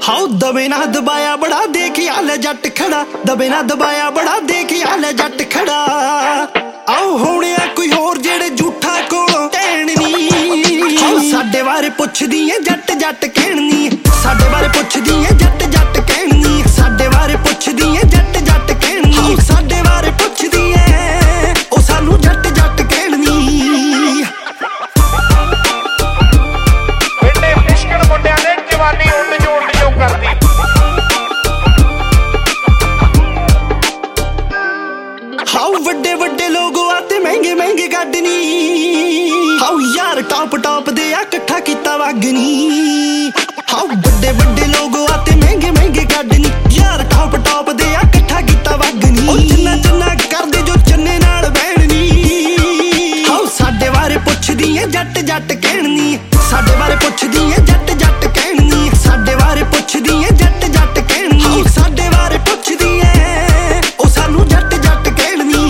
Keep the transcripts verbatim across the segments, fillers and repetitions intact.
How दबे ना दबाया बड़ा देख आले जट खड़ा, दबे ना दबाया बड़ा देख आले जट खड़ा। आओ होने कोई होर जेड़े झूठा कोलों कहण नी, हाउ साडे बारे पुछदी ऐ जट जट कहण नी, साडे बारे पुछदी ऐ जट जट कहण नी, साडे बारे पुछदी ऐ जट जट कहण नी, हाउ साडे बारे पुछदी ऐ ओ सानू जट जट कहण नी। बेटे मुश्किल मुंडियां ने जवानी उंड जोड़ जो करदी। हाउ वड्डे वड्डे लोग आते महंगे महंगे गाडनी, हाउ यार टॉप टॉप दे आ कट्ठा कीता वागनी। हाउ वड्डे वड्डे लोग आते महंगे महंगे गाडनी, यार टॉप टॉप दे आ कट्ठा कीता वागनी। ओ चन्ना चन्ना करदे जो चन्ने नाल बहननी, हाउ साडे बारे पुछदी ऐ जट जट कहणी, साडे बारे पुछदी ऐ जट जट कहणी, साडे बारे पुछदी ऐ जट जट कहणी, हाउ साडे बारे पुछदी ऐ ओ सानू जट जट कहणी।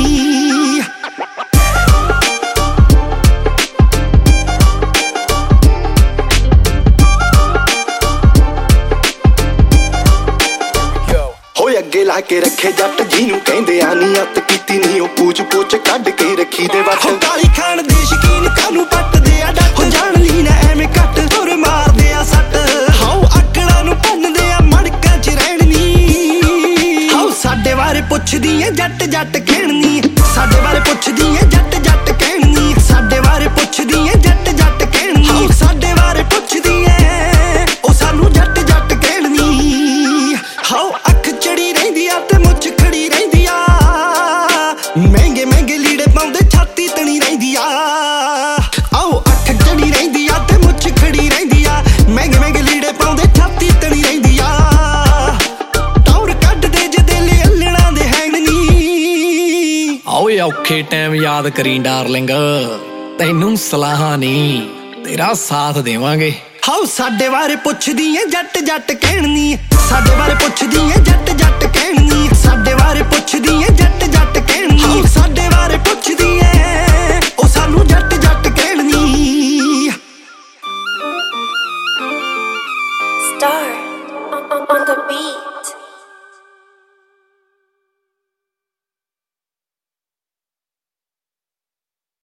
होए अगे ला के रखे जट जिनू कहंदे आ नी, अत कीती नी ओ पूछ पूछ कढ के रखी दे वट। गाली खान दे शकीन कानू पट दे आ डट, हो जान ली ना एवें कट तुर मार दे आ सट। हाउ आकड़ा नू भन्न दे आ मड़कां च रहण नी, हाउ साडे बारे पुछदी ऐ जट जट कहणी, साडे बारे पुछदी ऐ जट जट कहणी, साडे बारे पुछदी ऐ जट जट कहणी, हाउ साडे बारे पुछदी ऐ ओ सानू जट जट कहणी। हाउ अख चढ़ी रहिंदी आ ते मुछ खड़ी रहिंदी आ, महंगे महंगे लीड़े पाउंदे छाती तणी रहिंदी आ। आओ अख चढ़ी रहिंदी आ ते मुछ खड़ी रहिंदी आ, महंगे महंगे लीड़े पाउंदे छाती तणी रहिंदी आ। टौर कढदे जदेले अल्लणा दे हैण नी, ओए औखे टाइम याद करी डार्लिंग, तैनू सलाहां नी तेरा साथ देवांगे। हाउ साडे बारे पुछदी ऐ जट जट कहणी, साडे बारे पुछदी ऐ जट जट कहणी,